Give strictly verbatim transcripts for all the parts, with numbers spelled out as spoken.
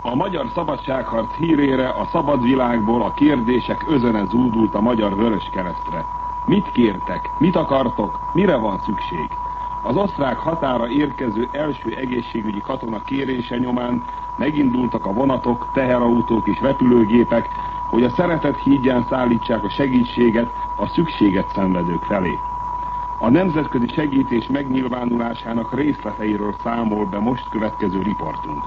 A magyar szabadságharc hírére a szabad világból a kérdések özene zúdult a Magyar Vöröskeresztre. Mit kértek? Mit akartok? Mire van szükség? Az osztrák határa érkező első egészségügyi katona kérése nyomán megindultak a vonatok, teherautók és repülőgépek, hogy a szeretet hídján szállítsák a segítséget a szükséget szenvedők felé. A nemzetközi segítés megnyilvánulásának részleteiről számol be most következő riportunk.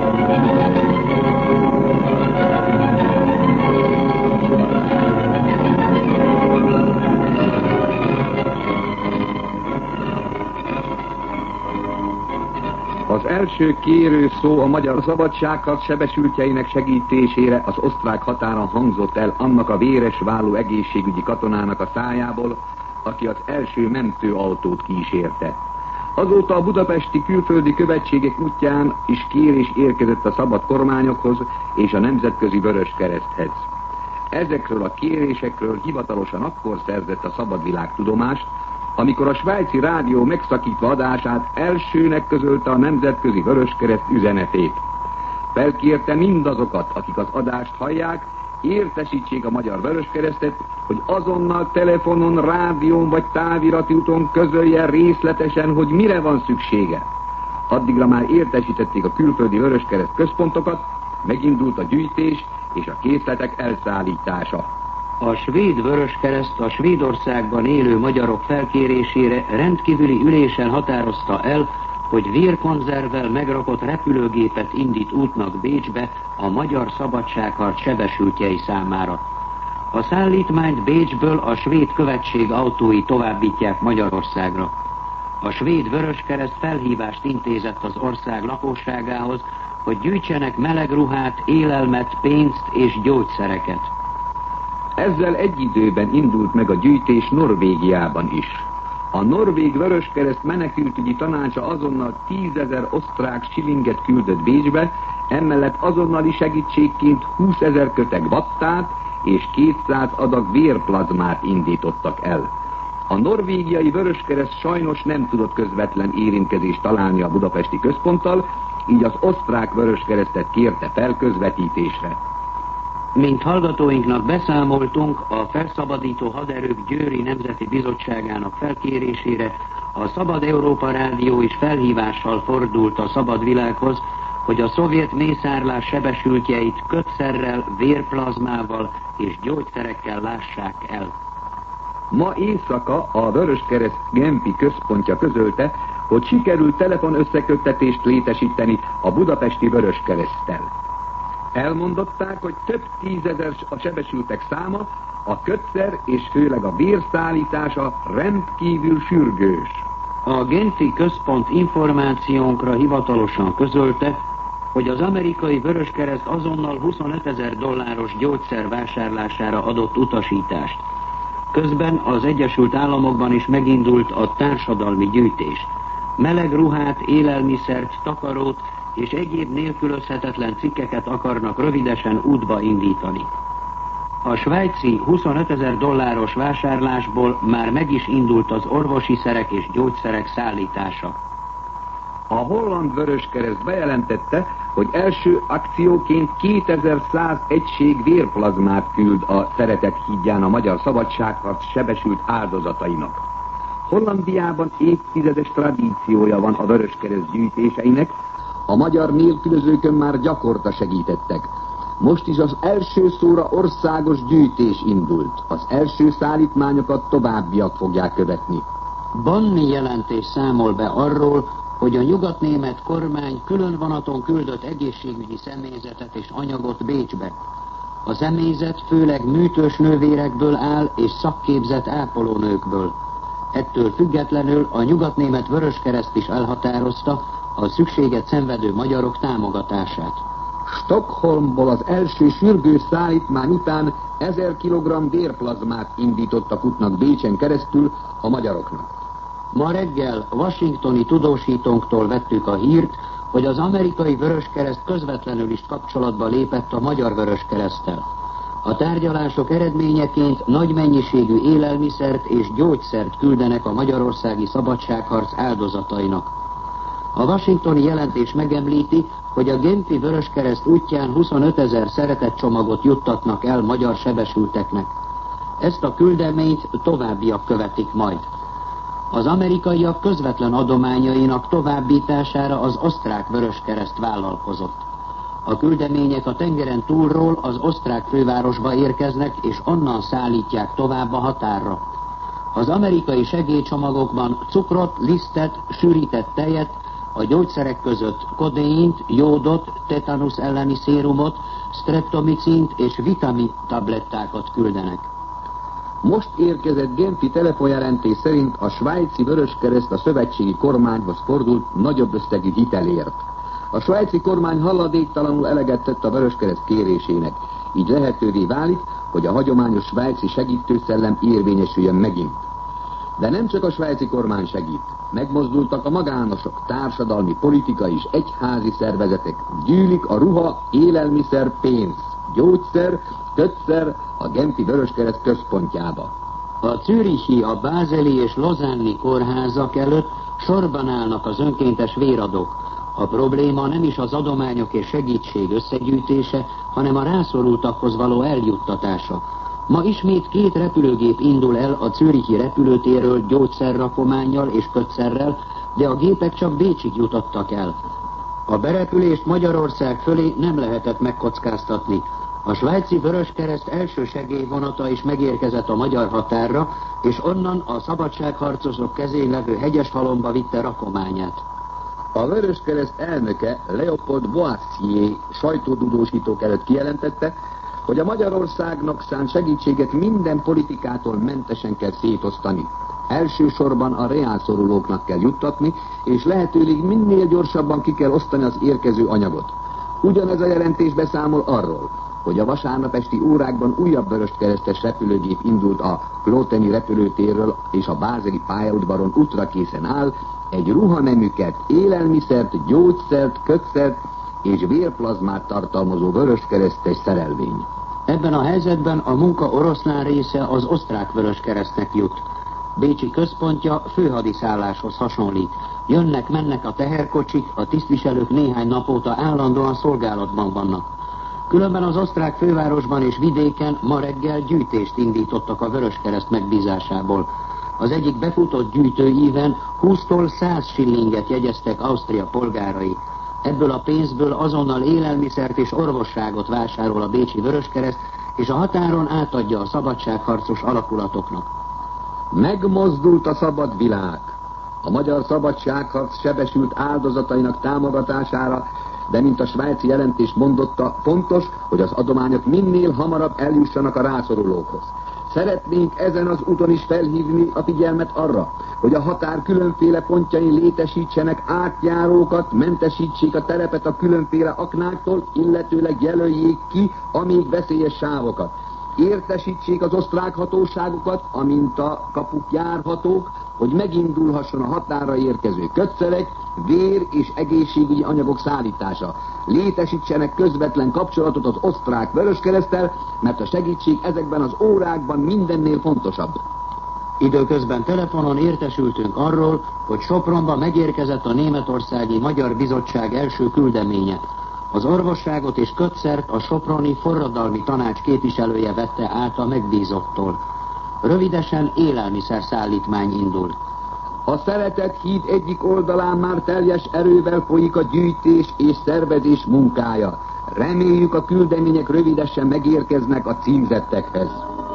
Az első kérő szó a magyar szabadságharc sebesültjeinek segítésére az osztrák határon hangzott el annak a véres vállú egészségügyi katonának a szájából, aki az első mentőautót kísérte. Azóta a budapesti külföldi követségek útján is kérés érkezett a szabad kormányokhoz és a Nemzetközi Vöröskereszthez. Ezekről a kérésekről hivatalosan akkor szerzett a szabad világ tudomást, amikor a svájci rádió megszakítva adását elsőnek közölte a Nemzetközi Vöröskereszt üzenetét. Felkérte mindazokat, akik az adást hallják, értesítsék a Magyar Vöröskeresztet, hogy azonnal telefonon, rádión vagy távirati úton közölje részletesen, hogy mire van szüksége. Addigra már értesítették a külföldi Vöröskereszt központokat, megindult a gyűjtés és a készletek elszállítása. A svéd Vöröskereszt a Svédországban élő magyarok felkérésére rendkívüli ülésen határozta el, hogy vérkonzervvel megrakott repülőgépet indít útnak Bécsbe a magyar szabadságharc sebesültjei számára. A szállítmányt Bécsből a svéd követség autói továbbítják Magyarországra. A svéd Vöröskereszt felhívást intézett az ország lakosságához, hogy gyűjtsenek meleg ruhát, élelmet, pénzt és gyógyszereket. Ezzel egy időben indult meg a gyűjtés Norvégiában is. A norvég Vöröskereszt menekültügyi tanácsa azonnal tízezer osztrák silinget küldött Bécsbe, emellett azonnali segítségként húszezer köteg vattát és kétszáz adag vérplazmát indítottak el. A norvégiai Vöröskereszt sajnos nem tudott közvetlen érintkezést találni a budapesti központtal, így az osztrák Vöröskeresztet kérte fel közvetítésre. Mint hallgatóinknak beszámoltunk, a felszabadító haderők Győri Nemzeti Bizottságának felkérésére a Szabad Európa Rádió is felhívással fordult a szabad világhoz, hogy a szovjet mészárlás sebesültjeit kötszerrel, vérplazmával és gyógyszerekkel lássák el. Ma éjszaka a Vöröskereszt Genfi központja közölte, hogy sikerült telefonösszeköttetést létesíteni a budapesti Vöröskereszttel. Elmondották, hogy több tízezer a sebesültek száma, a kötszer és főleg a vérszállítása rendkívül sürgős. A Genfi központ információnkra hivatalosan közölte, hogy az amerikai Vöröskereszt azonnal huszonötezer dolláros gyógyszer vásárlására adott utasítást. Közben az Egyesült Államokban is megindult a társadalmi gyűjtés. Meleg ruhát, élelmiszert, takarót és egyéb nélkülözhetetlen cikkeket akarnak rövidesen útba indítani. A svájci huszonötezer dolláros vásárlásból már meg is indult az orvosi szerek és gyógyszerek szállítása. A holland Vöröskereszt bejelentette, hogy első akcióként kétezer-száz egység vérplazmát küld a Szeretet hídján a magyar szabadságharc sebesült áldozatainak. Hollandiában évtizedes tradíciója van a Vöröskereszt gyűjtéseinek, a magyar nélkülözőkön már gyakorta segítettek. Most is az első szóra országos gyűjtés indult. Az első szállítmányokat továbbiak fogják követni. Banni jelentés számol be arról, hogy a nyugatnémet kormány külön vonaton küldött egészségügyi személyzetet és anyagot Bécsbe. A személyzet főleg műtős nővérekből áll és szakképzett ápolónőkből. Ettől függetlenül a nyugatnémet Vöröskereszt is elhatározta a szükséget szenvedő magyarok támogatását. Stockholmból az első sürgős szállítmány után ezer kilogramm vérplazmát indítottak útnak Bécsen keresztül a magyaroknak. Ma reggel washingtoni tudósítónktól vettük a hírt, hogy az amerikai Vöröskereszt közvetlenül is kapcsolatba lépett a magyar Vöröskereszttel. A tárgyalások eredményeként nagy mennyiségű élelmiszert és gyógyszert küldenek a magyarországi szabadságharc áldozatainak. A washingtoni jelentés megemlíti, hogy a Genfi Vöröskereszt útján huszonötezer szeretetcsomagot juttatnak el magyar sebesülteknek. Ezt a küldeményt továbbiak követik majd. Az amerikaiak közvetlen adományainak továbbítására az osztrák Vöröskereszt vállalkozott. A küldemények a tengeren túlról az osztrák fővárosba érkeznek, és onnan szállítják tovább a határra. Az amerikai segélycsomagokban cukrot, lisztet, sűrített tejet, a gyógyszerek között kodéint, jódot, tetanusz elleni szérumot, streptomicint és vitamin tablettákat küldenek. Most érkezett genfi telefonjelentés szerint a svájci Vöröskereszt a szövetségi kormányhoz fordult nagyobb összegű hitelért. A svájci kormány halladéktalanul eleget tett a Vöröskereszt kérésének, így lehetővé válik, hogy a hagyományos svájci segítőszellem érvényesüljön megint. De nem csak a svájci kormány segít. Megmozdultak a magánosok, társadalmi, politikai és egyházi szervezetek. Gyűlik a ruha, élelmiszer, pénz, gyógyszer, kötszer a Genfi Vöröskereszt központjába. A zürichi, a bázeli és lozánni kórházak előtt sorban állnak az önkéntes véradók. A probléma nem is az adományok és segítség összegyűjtése, hanem a rászorultakhoz való eljuttatása. Ma ismét két repülőgép indul el a zürichi repülőtérről gyógyszerrakománnyal és kötszerrel, de a gépek csak Bécsig jutottak el. A berepülést Magyarország fölé nem lehetett megkockáztatni. A svájci Vöröskereszt első segélyvonata is megérkezett a magyar határra, és onnan a szabadságharcosok kezén levő Hegyeshalomba vitte rakományát. A Vöröskereszt elnöke Leopold Boissier sajtótudósítók előtt kijelentette, hogy a Magyarországnak szánt segítséget minden politikától mentesen kell szétosztani. Elsősorban a reálszorulóknak kell juttatni, és lehetőleg minél gyorsabban ki kell osztani az érkező anyagot. Ugyanez a jelentés beszámol arról, hogy a vasárnap esti órákban újabb vöröskeresztes repülőgép indult a Kloteni repülőtérről, és a bázeli pályaudvaron útra készen áll, egy ruhaneműket, élelmiszert, gyógyszert, kötszert és vérplazmát tartalmazó vöröskeresztes szerelvény. Ebben a helyzetben a munka oroszlán része az osztrák Vöröskeresztnek jut. Bécsi központja főhadiszálláshoz hasonlít. Jönnek-mennek a teherkocsik, a tisztviselők néhány nap óta állandóan szolgálatban vannak. Különben az osztrák fővárosban és vidéken ma reggel gyűjtést indítottak a Vöröskereszt megbízásából. Az egyik befutott gyűjtőíven húsztól száz sillinget jegyeztek Ausztria polgárai. Ebből a pénzből azonnal élelmiszert és orvosságot vásárol a bécsi Vöröskereszt, és a határon átadja a szabadságharcos alakulatoknak. Megmozdult a szabad világ. A magyar szabadságharc sebesült áldozatainak támogatására, de mint a svájci jelentés mondotta, fontos, hogy az adományok minél hamarabb eljussanak a rászorulókhoz. Szeretnénk ezen az úton is felhívni a figyelmet arra, hogy a határ különféle pontjain létesítsenek átjárókat, mentesítsék a terepet a különféle aknáktól, illetőleg jelöljék ki a még veszélyes sávokat. Értesítsék az osztrák hatóságokat, amint a kapuk járhatók, hogy megindulhasson a határra érkező kötszerek, vér és egészségügyi anyagok szállítása. Létesítsenek közvetlen kapcsolatot az osztrák Vöröskereszttel, mert a segítség ezekben az órákban mindennél fontosabb. Időközben telefonon értesültünk arról, hogy Sopronba megérkezett a Németországi Magyar Bizottság első küldeménye. Az orvosságot és kötszert a soproni forradalmi tanács képviselője vette át a megbízottól. Rövidesen élelmiszerszállítmány indul. A Szeretet híd egyik oldalán már teljes erővel folyik a gyűjtés és szervezés munkája. Reméljük, a küldemények rövidesen megérkeznek a címzettekhez.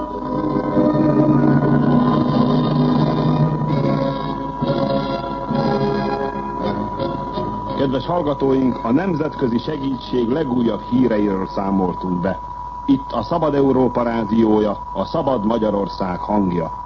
Kedves hallgatóink, a nemzetközi segítség legújabb híreiről számoltunk be. Itt a Szabad Európa rádiója, a Szabad Magyarország hangja.